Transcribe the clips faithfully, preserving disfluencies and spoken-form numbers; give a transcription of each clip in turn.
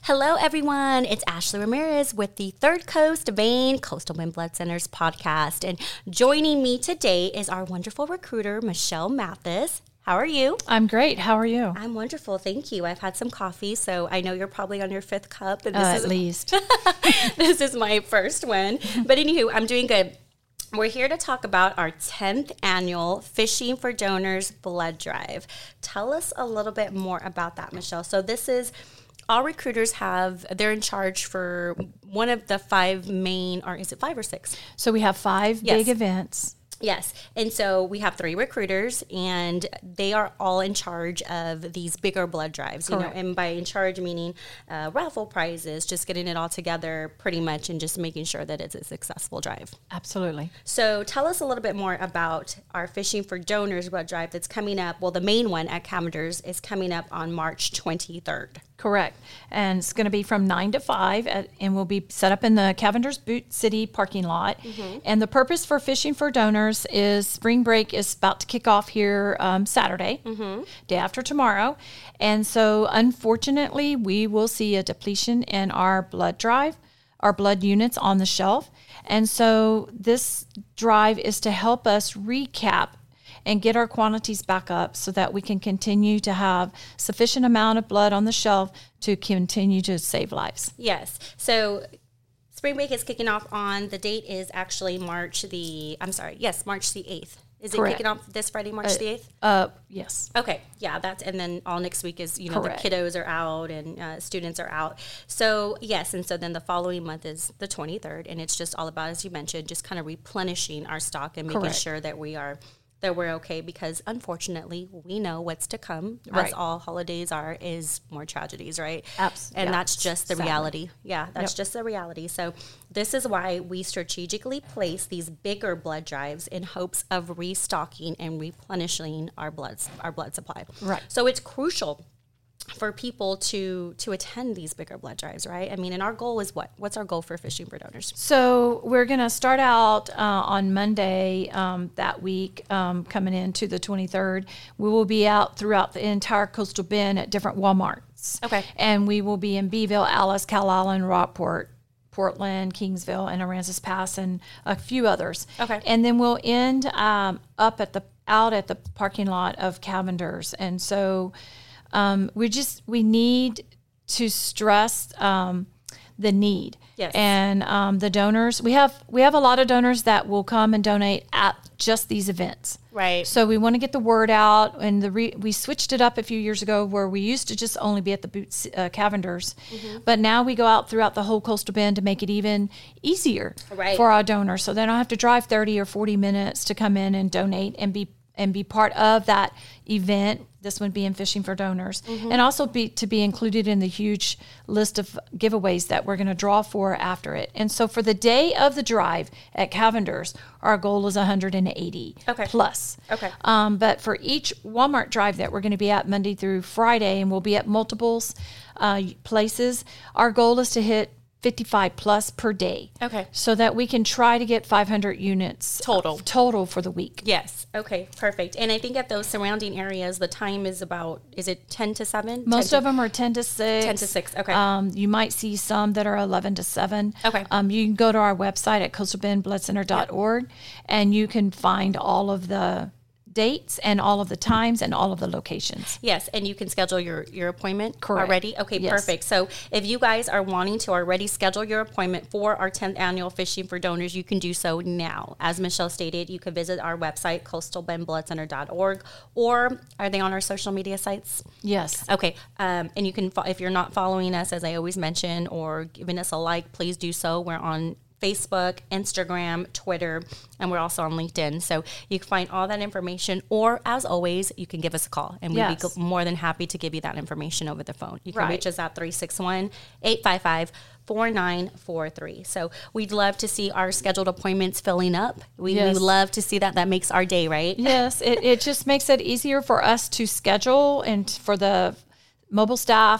Hello, everyone. It's Ashley Ramirez with the Third Coast Maine Coastal Bend Blood Centers podcast. And joining me today is our wonderful recruiter, Michelle Mathis. How are you? I'm great. How are you? I'm wonderful. Thank you. I've had some coffee, so I know you're probably on your fifth cup. And Uh, this at is, least. This is my first one. But anywho, I'm doing good. We're here to talk about our tenth annual Fishing for Donors blood drive. Tell us a little bit more about that, Michelle. So this is, all recruiters have, they're in charge for one of the five main, or is it five or six? So we have five Yes. big events. Yes. And so we have three recruiters, and they are all in charge of these bigger blood drives. You know, Correct. and by in charge, meaning uh, raffle prizes, just getting it all together pretty much and just making sure that it's a successful drive. Absolutely. So tell us a little bit more about our Fishing for Donors blood drive that's coming up. Well, the main one at Cavender's is coming up on March twenty-third. Correct. And it's going to be from nine to five, at, and we'll be set up in the Cavender's Boot City parking lot. Mm-hmm. And the purpose for Fishing for Donors is spring break is about to kick off here um, Saturday, mm-hmm. day after tomorrow. And so, unfortunately, we will see a depletion in our blood drive, our blood units on the shelf. And so this drive is to help us recap and get our quantities back up so that we can continue to have sufficient amount of blood on the shelf to continue to save lives. Yes. So spring break is kicking off on, the date is actually March the, I'm sorry, yes, March the eighth. Is it Correct. kicking off this Friday, March Uh, the eighth? Uh, yes. Okay, yeah, that's, and then all next week is, you know, Correct. the kiddos are out and uh, students are out. So, yes, and so then the following month is the twenty-third, and it's just all about, as you mentioned, just kind of replenishing our stock and making Correct. sure that we are, that we're okay, because unfortunately, we know what's to come, Right. as all holidays are, is more tragedies, right? Abs- And yeah, that's just the sadly. reality. Yeah, that's Yep. just the reality. So this is why we strategically place these bigger blood drives in hopes of restocking and replenishing our blood, our blood supply. Right. So it's crucial for people to to attend these bigger blood drives, right? I mean, and our goal is what? What's our goal for Fishing for Donors? So we're going to start out uh, on Monday um, that week, um, coming into the twenty-third. We will be out throughout the entire Coastal Bend at different Walmarts. Okay. And we will be in Beeville, Alice, Cal Island, Rockport, Portland, Kingsville, and Aransas Pass, and a few others. Okay. And then we'll end um, up at the out at the parking lot of Cavender's, and so um, we just we need to stress um, the need. Yes. And um, the donors, we have we have a lot of donors that will come and donate at just these events. Right. So we want to get the word out, and the re- we switched it up a few years ago where we used to just only be at the Boots, uh, Cavender's, mm-hmm. but now we go out throughout the whole Coastal Bend to make it even easier Right. for our donors, so they don't have to drive thirty or forty minutes to come in and donate and be and be part of that event. This one being Fishing for Donors, mm-hmm. and also be to be included in the huge list of giveaways that we're going to draw for after it. And so for the day of the drive at Cavender's, our goal is one hundred eighty Okay. plus. Okay. Um, but for each Walmart drive that we're going to be at Monday through Friday, and we'll be at multiples uh, places, our goal is to hit fifty-five plus per day. Okay. So that we can try to get five hundred units Total. uh, total for the week. Yes. Okay. Perfect. And I think at those surrounding areas, the time is about, is it ten to seven? Most of them are ten to six. ten to six. Okay. Um, you might see some that are eleven to seven. Okay. Um, you can go to our website at coastal bend blood center dot org, and you can find all of the dates and all of the times and all of the locations. Yes, and you can schedule your, your appointment Correct. already? Okay, Yes. perfect. So if you guys are wanting to already schedule your appointment for our tenth annual Fishing for Donors, you can do so now. As Michelle stated, you can visit our website, coastal bend blood center dot org, or are they on our social media sites? Yes. Okay, um, and you can, fo- if you're not following us, as I always mention, or giving us a like, please do so. We're on Facebook, Instagram, Twitter, and we're also on LinkedIn. So you can find all that information, or as always, you can give us a call, and we'd Yes. be go- more than happy to give you that information over the phone. You can Right. reach us at three six one, eight five five, four nine four three. So we'd love to see our scheduled appointments filling up. We, Yes. we love to see that. That makes our day, right? Yes, it, it just makes it easier for us to schedule and for the mobile staff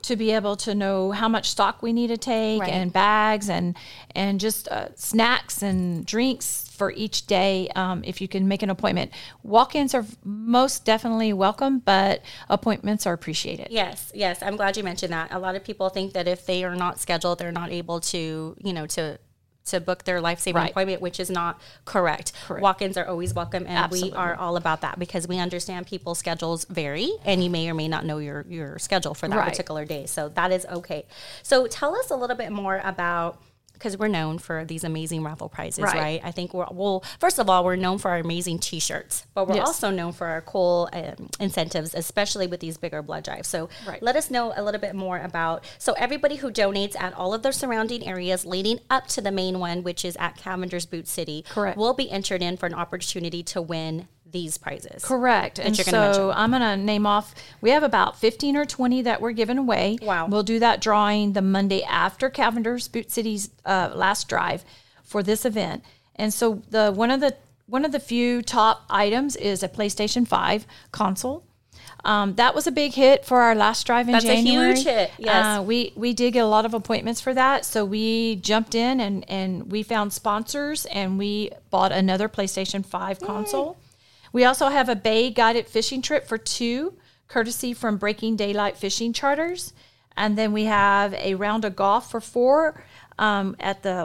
to be able to know how much stock we need to take Right. and bags and and just uh, snacks and drinks for each day. Um, if you can make an appointment, walk-ins are most definitely welcome, but appointments are appreciated. Yes, yes. I'm glad you mentioned that. A lot of people think that if they are not scheduled, they're not able to, you know, to to book their life-saving Right. appointment, which is not correct. Correct. Walk-ins are always welcome, and Absolutely. we are all about that because we understand people's schedules vary, and you may or may not know your, your schedule for that Right. particular day. So that is okay. So tell us a little bit more about, because we're known for these amazing raffle prizes, right? Right. I think we're, well, first of all, we're known for our amazing T-shirts, but we're Yes. also known for our cool um, incentives, especially with these bigger blood drives. So Right. let us know a little bit more about, so everybody who donates at all of the surrounding areas leading up to the main one, which is at Cavender's Boot City, Correct. will be entered in for an opportunity to win these prizes. Correct. And you're gonna so I'm going to name off, we have about fifteen or twenty that we're giving away. Wow. We'll do that drawing the Monday after Cavender's Boot City's uh, last drive for this event. And so the one of the one of the few top items is a PlayStation five console. Um, that was a big hit for our last drive in That's a January. huge hit, yes. Uh, we we did get a lot of appointments for that, so we jumped in and, and we found sponsors and we bought another PlayStation five console. We also have a bay guided fishing trip for two, courtesy from Breaking Daylight Fishing Charters. And then we have a round of golf for four um, at the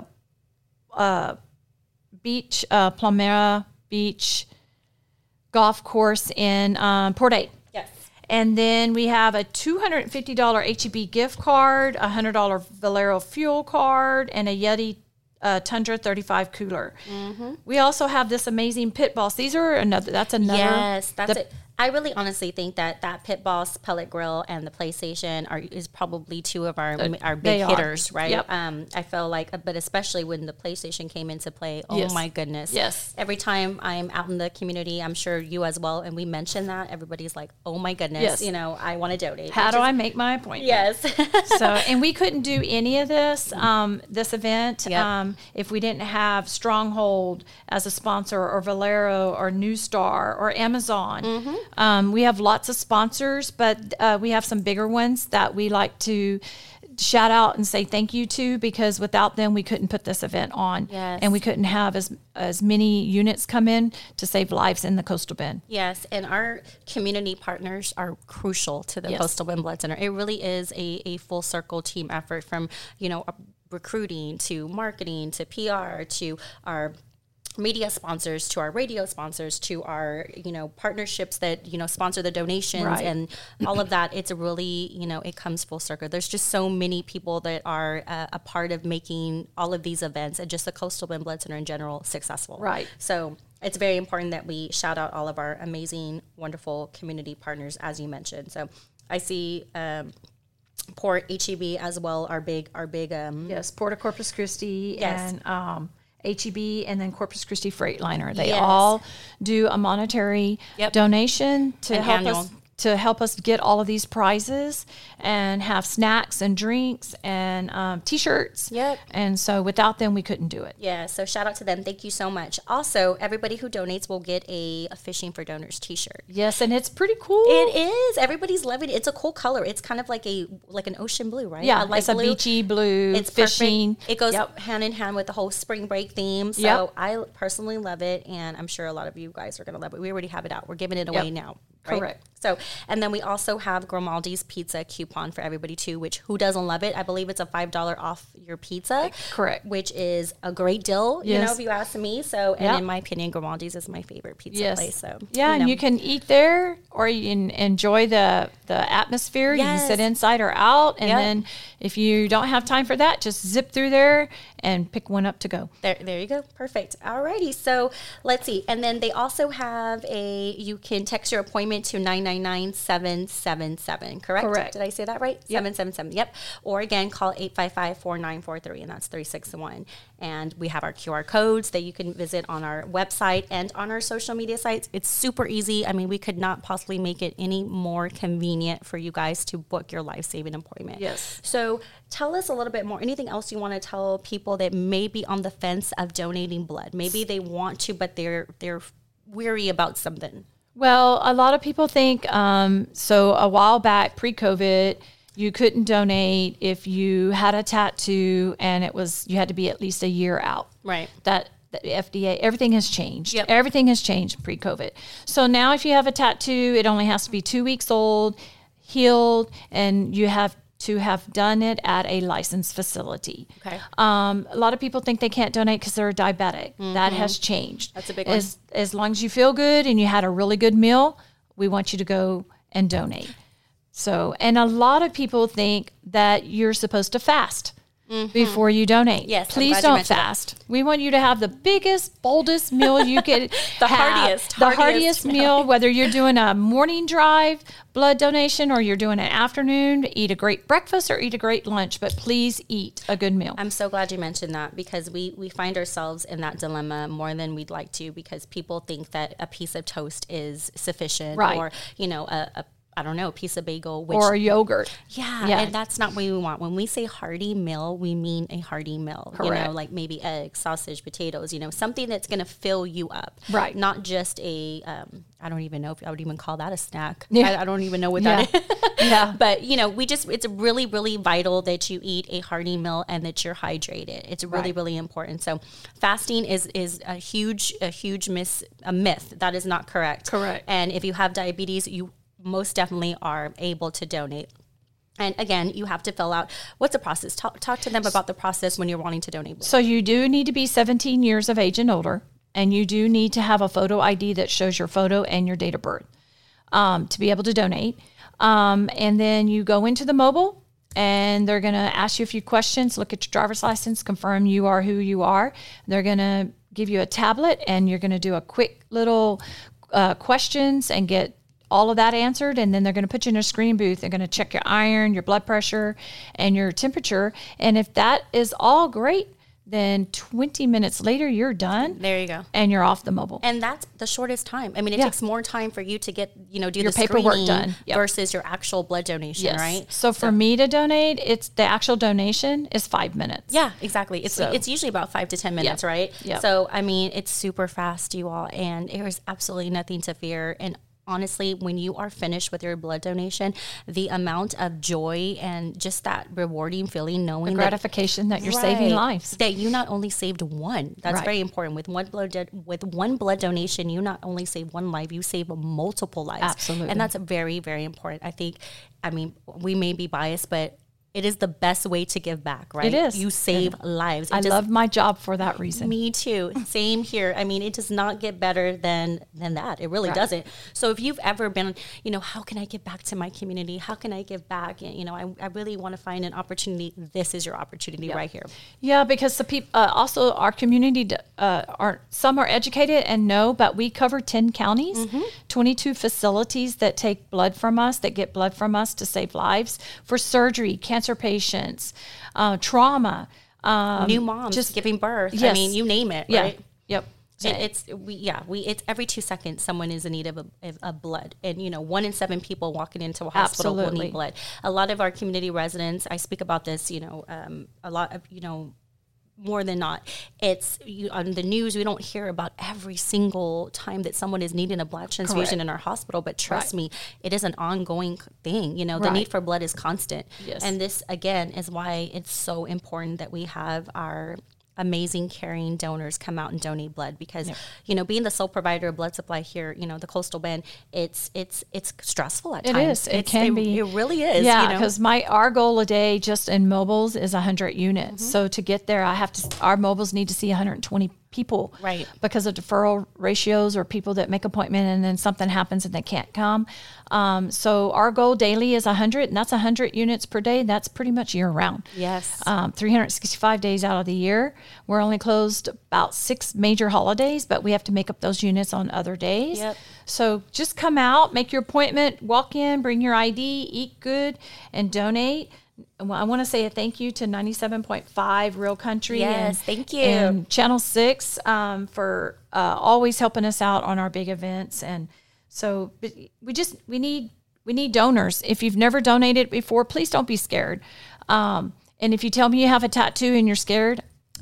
uh, beach, uh, Palmera Beach golf course in um, Port Eight. Yes. And then we have a two hundred fifty dollars H E B gift card, a one hundred dollars Valero fuel card, and a Yeti uh, Tundra thirty-five cooler. Mm-hmm. We also have this amazing Pit Boss. These are another, that's another. Yes, that's the- it. I really honestly think that that Pit Boss pellet grill and the PlayStation are is probably two of our our big they are. hitters, right? Yep. Um, I feel like, but especially when the PlayStation came into play, oh Yes. my goodness! Yes. Every time I'm out in the community, I'm sure you as well, and we mention that everybody's like, oh my goodness, Yes. you know, I want to donate. How Which do is- I make my appointment? Yes. So, and we couldn't do any of this, um, this event, Yep. um, if we didn't have Stronghold as a sponsor, or Valero, or New Star, or Amazon. Mm-hmm. Um, we have lots of sponsors, but uh, we have some bigger ones that we like to shout out and say thank you to, because without them we couldn't put this event on. Yes. And we couldn't have as as many units come in to save lives in the Coastal Bend. Yes, and our community partners are crucial to the Yes. Coastal Bend Blood Center. It really is a, a full circle team effort, from, you know, recruiting to marketing to P R to our media sponsors to our radio sponsors to our, you know, partnerships that, you know, sponsor the donations Right. and all of that. It's a really, you know, it comes full circle. There's just so many people that are uh, a part of making all of these events and just the Coastal Bend Blood Center in general successful. Right. So it's very important that we shout out all of our amazing, wonderful community partners, as you mentioned. So I see um, Port H E B as well, our big, our big, um, Yes, Port of Corpus Christi Yes. and um, H E B, and then Corpus Christi Freightliner. They Yes. all do a monetary Yep. donation to An help annual. us to help us get all of these prizes and have snacks and drinks and um, T-shirts. Yep. And so without them, we couldn't do it. Yeah, so shout out to them. Thank you so much. Also, everybody who donates will get a, a Fishing for Donors t-shirt. Yes, and it's pretty cool. It is. Everybody's loving it. It's a cool color. It's kind of like a like an ocean blue, right? Yeah, light it's a blue. beachy blue It's fishing. Perfect. It goes Yep. hand in hand with the whole spring break theme. So Yep. I personally love it, and I'm sure a lot of you guys are going to love it. We already have it out. We're giving it away Yep. now. Right? Correct. So, and then we also have Grimaldi's pizza coupon for everybody too, which who doesn't love it? I believe it's a five dollars off your pizza. Correct. Which is a great deal, you Yes. know, if you ask me. So, and Yep. in my opinion, Grimaldi's is my favorite pizza Yes. place. So, Yeah, and know. you can eat there, or you can enjoy the the atmosphere. You Yes. can sit inside or out, and Yep. then if you don't have time for that, just zip through there and pick one up to go. There, there you go. Perfect. Alrighty. So let's see. And then they also have a, you can text your appointment to nine nine nine, seven seven seven, correct? Correct. Did I say that right? seven seven seven. Yep. Or again, call eight five five, four nine four three, and that's three six one. And we have our Q R codes that you can visit on our website and on our social media sites. It's super easy. I mean, we could not possibly make it any more convenient for you guys to book your life-saving appointment. Yes. So tell us a little bit more. Anything else you want to tell people that may be on the fence of donating blood? Maybe they want to, but they're they're weary about something. Well, a lot of people think, um, so a while back, pre-COVID, You couldn't donate if you had a tattoo and it was you had to be at least a year out. Right. That the F D A, everything has changed. Yep. Everything has changed pre-COVID. So now if you have a tattoo, it only has to be two weeks old, healed, and you have to have done it at a licensed facility. Okay. Um, a lot of people think they can't donate because they're diabetic. Mm-hmm. That has changed. That's a big one. As, as long as you feel good and you had a really good meal, we want you to go and donate. So, and a lot of people think that you're supposed to fast mm-hmm. before you donate. Yes, please don't fast. That. We want you to have the biggest, boldest meal you could the have. Hardiest, the hardiest, hardiest meal, whether you're doing a morning drive blood donation or you're doing an afternoon, eat a great breakfast or eat a great lunch, but please eat a good meal. I'm so glad you mentioned that because we, we find ourselves in that dilemma more than we'd like to because people think that a piece of toast is sufficient right. or, you know, a, a I don't know, a piece of bagel. Which, or a yogurt. Yeah, yeah, and that's not what we want. When we say hearty meal, we mean a hearty meal. Correct. You know, like maybe eggs, sausage, potatoes, you know, something that's going to fill you up. Right. Not just a, um, I don't even know if I would even call that a snack. Yeah. I, I don't even know what yeah. that is. yeah. But, you know, we just, it's really, really vital that you eat a hearty meal and that you're hydrated. It's really, right. really important. So fasting is, is a huge, a huge miss, a myth. That is not correct. Correct. And if you have diabetes, you most definitely are able to donate. And again, you have to fill out, what's the process? Talk, talk to them about the process when you're wanting to donate blood. So you do need to be seventeen years of age and older, and you do need to have a photo I D that shows your photo and your date of birth um, to be able to donate. Um, and then you go into the mobile, and they're going to ask you a few questions, look at your driver's license, confirm you are who you are. They're going to give you a tablet, and you're going to do a quick little uh, questions and get all of that answered, and then they're going to put you in a screening booth. They're going to check your iron, your blood pressure, and your temperature. And if that is all great, then twenty minutes later, you're done. There you go. And you're off the mobile. And that's the shortest time. I mean, it yeah. takes more time for you to get, you know, do your the paperwork screening done yep. versus your actual blood donation, yes. right? So, so for me to donate, it's the actual donation is five minutes. Yeah, exactly. It's so, it's usually about five to ten minutes, yep. right? Yep. So, I mean, it's super fast, you all, and there's absolutely nothing to fear. And honestly, when you are finished with your blood donation, the amount of joy and just that rewarding feeling, knowing the gratification that, that you're right, saving lives, that you not only saved one. That's right. very important. With one blood do- with one blood donation, you not only save one life, you save multiple lives. Absolutely, and that's very, very important. I think. I mean, we may be biased, but it is the best way to give back, right? It is. You save yeah. lives. It I just, love my job for that reason. Me too. Same here. I mean, it does not get better than than that. It really right. doesn't. So if you've ever been, you know, how can I give back to my community? How can I give back? And, you know, I, I really want to find an opportunity. This is your opportunity yeah. right here. Yeah, because the people, uh, also our community, uh, are some are educated and know, but we cover ten counties, mm-hmm. twenty-two facilities that take blood from us, that get blood from us to save lives for surgery, cancer patients, uh, trauma, um, new moms just giving birth. Yes. I mean, you name it, yeah. right? Yep. It, it's we yeah we it's every two seconds someone is in need of a, of, of blood, and you know one in seven people walking into a hospital Absolutely. will need blood. A lot of our community residents, I speak about this, you know, um, a lot of you know. More than not, it's you, on the news. We don't hear about every single time that someone is needing a blood transfusion Correct. in our hospital, but trust right. me, it is an ongoing thing. You know, right. the need for blood is constant. Yes. And this, again, is why it's so important that we have our amazing, caring donors come out and donate blood because, yep. you know, being the sole provider of blood supply here, you know, the Coastal Bend, it's it's it's stressful at it times. It is. It it's, can it, be. It really is. Yeah, because you know? my our goal a day just in mobiles is one hundred units. Mm-hmm. So to get there, I have to. Our mobiles need to see one hundred twenty people, right? Because of deferral ratios or people that make appointment and then something happens and they can't come. Um, so our goal daily is one hundred, and that's one hundred units per day. That's pretty much year round. Yes. Um, three hundred sixty-five days out of the year. We're only closed about six major holidays, but we have to make up those units on other days. Yep. So just come out, make your appointment, walk in, bring your I D, eat good, and donate. Well, I want to say a thank you to ninety-seven point five Real Country. Yes, and, thank you. And Channel six um, for uh, always helping us out on our big events. And so we just, we need, we need donors. If you've never donated before, please don't be scared. Um, and if you tell me you have a tattoo and you're scared,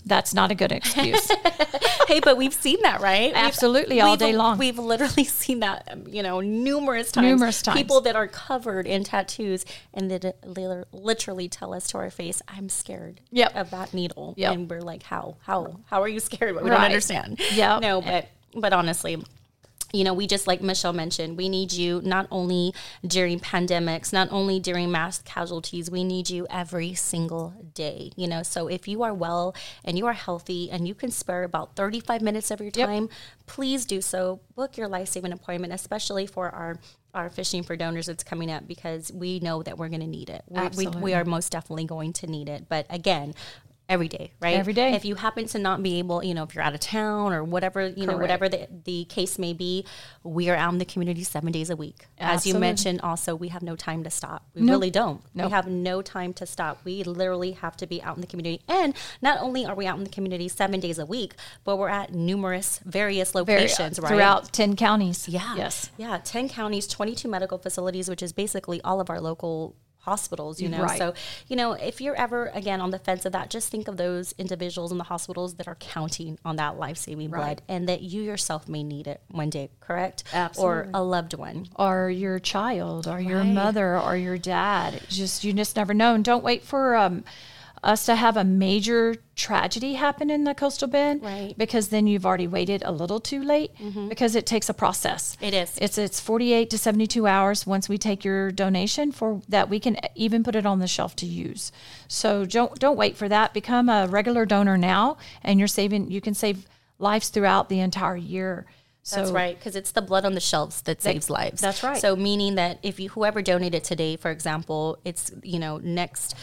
that's not a good excuse. Hey, but we've seen that, right? Absolutely, we've, all we've, day long. We've literally seen that, um, you know, numerous times. Numerous times. People that are covered in tattoos and that literally tell us to our face, "I'm scared yep. of that needle," yep. and we're like, "How? How? How are you scared?" We right. don't understand. Yeah. No, but but honestly. You know, we just, like Michelle mentioned, we need you not only during pandemics, not only during mass casualties, we need you every single day, you know. So if you are well and you are healthy and you can spare about thirty-five minutes of your time, yep. please do so. Book your life-saving appointment, especially for our our Fishing for Donors that's coming up, because we know that we're going to need it. We, we, we are most definitely going to need it. But again, every day, right? Every day. If you happen to not be able, you know, if you're out of town or whatever, you Correct. know, whatever the, the case may be, we are out in the community seven days a week. Absolutely. As you mentioned, also, we have no time to stop. We nope. really don't. Nope. We have no time to stop. We literally have to be out in the community. And not only are we out in the community seven days a week, but we're at numerous, various locations, Very, right? Throughout ten counties. Yeah. Yes. Yeah. ten counties, twenty-two medical facilities, which is basically all of our local hospitals, you know. Right. So, you know, if you're ever again on the fence of that, just think of those individuals in the hospitals that are counting on that life-saving right. blood, and that you yourself may need it one day, correct? Absolutely. Or a loved one. Or your child, or right. your mother, or your dad. Just, you just never know. And don't wait for um, us to have a major tragedy happen in the Coastal Bend, right. because then you've already waited a little too late, mm-hmm. because it takes a process. It is. It's it's forty-eight to seventy-two hours once we take your donation for that we can even put it on the shelf to use. So don't don't wait for that. Become a regular donor now, and you're saving. You can save lives throughout the entire year. So, that's right, because it's the blood on the shelves that, that saves lives. That's right. So meaning that if you whoever donated today, for example, it's, you know, next.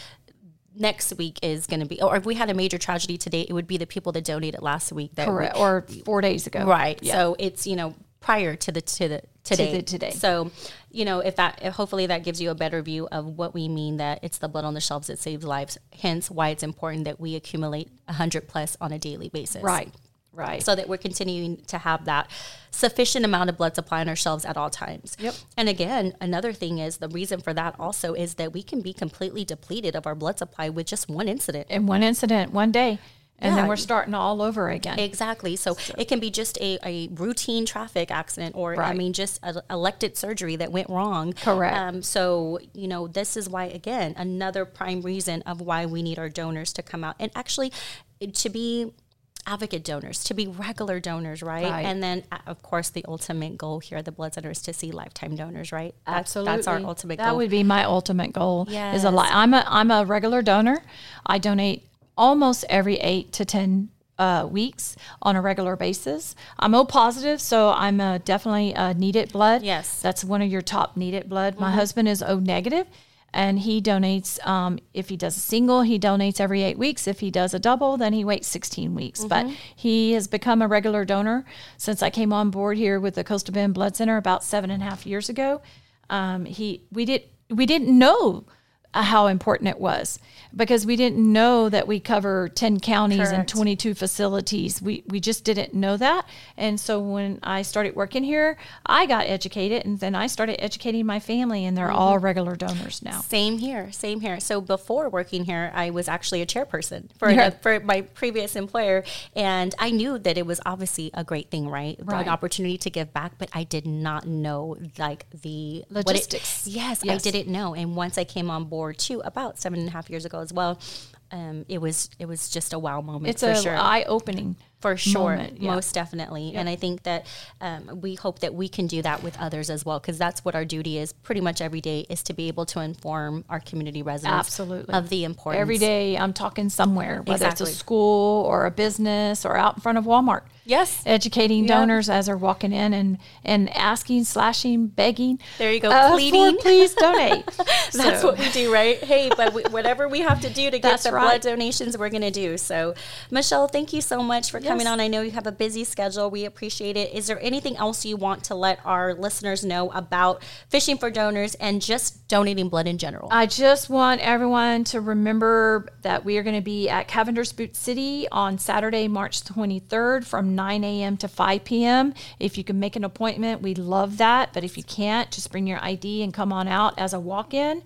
Next week is going to be, or if we had a major tragedy today, it would be the people that donated last week. That Correct. We, or four days ago. Right. Yeah. So it's, you know, prior to the, to the, today. To the today. So, you know, if that, if hopefully that gives you a better view of what we mean, that it's the blood on the shelves that saves lives. Hence why it's important that we accumulate a hundred plus on a daily basis. Right. Right. So that we're continuing to have that sufficient amount of blood supply on our shelves at all times. Yep. And again, another thing is the reason for that also is that we can be completely depleted of our blood supply with just one incident. In one incident, one day. And yeah. then we're starting all over again. Exactly. So, so. it can be just a, a routine traffic accident, or, right. I mean, just an elected surgery that went wrong. Correct. Um, so, you know, this is why, again, another prime reason of why we need our donors to come out and actually to be advocate donors, to be regular donors, right? right? And then, of course, the ultimate goal here at the Blood Center is to see lifetime donors, right? That's, Absolutely. That's our ultimate that goal. That would be my ultimate goal. Yes. Is a li- I'm a I'm a regular donor. I donate almost every eight to ten uh, weeks on a regular basis. I'm O positive, so I'm a definitely a needed blood. Yes. That's one of your top needed blood. Mm-hmm. My husband is O negative. And he donates, um, if he does a single, he donates every eight weeks. If he does a double, then he waits sixteen weeks. Mm-hmm. But he has become a regular donor since I came on board here with the Coastal Bend Blood Center about seven and a half years ago. Um, he we did we didn't know how important it was, because we didn't know that we cover ten counties Correct. And twenty-two facilities. We we just didn't know that. And so when I started working here, I got educated, and then I started educating my family, and they're mm-hmm. all regular donors now. Same here, same here. So before working here, I was actually a chairperson for yeah. the, for my previous employer, and I knew that it was obviously a great thing, right? right. An opportunity to give back, but I did not know like the logistics. It, yes, yes, I didn't know. And once I came on board too, about seven and a half years ago as well, um, it was it was just a wow moment. It's for a sure. eye-opening for sure, moment, yeah. most definitely. Yeah. And I think that um, we hope that we can do that with others as well, because that's what our duty is pretty much every day, is to be able to inform our community residents Absolutely. Of the importance. Every day I'm talking somewhere, whether exactly. it's a school or a business or out in front of Walmart. Yes. Educating yeah. donors as they're walking in and, and asking, slashing, begging. There you go. Uh, Pleading. For, please donate. That's so. What we do, right? Hey, but we, whatever we have to do to get the right. blood donations, we're going to do. So, Michelle, thank you so much for coming yes. on. I know you have a busy schedule. We appreciate it. Is there anything else you want to let our listeners know about Fishing for Donors and just donating blood in general? I just want everyone to remember that we are going to be at Cavender's Boot City on Saturday, March twenty-third from nine a.m. to five p.m. If you can make an appointment, we love that. But if you can't, just bring your I D and come on out as a walk-in.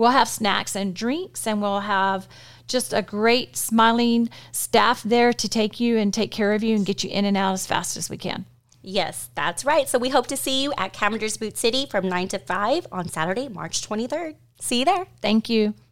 We'll have snacks and drinks, and we'll have just a great smiling staff there to take you and take care of you and get you in and out as fast as we can. Yes, that's right. So we hope to see you at Cavender's Boot City from nine to five on Saturday, March twenty-third. See you there. Thank you.